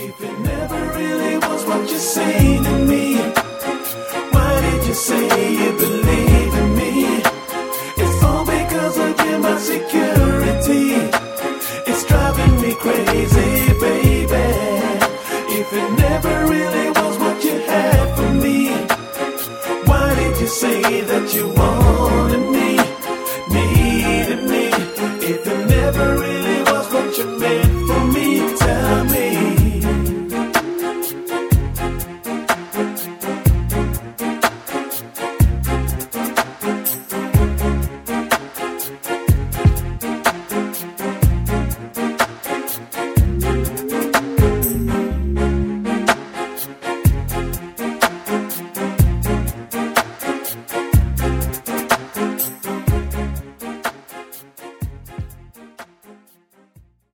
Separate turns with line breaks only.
If it never really was what you say to me, why did you say you believe in me? It's all because of you, my security. It's driving me crazy.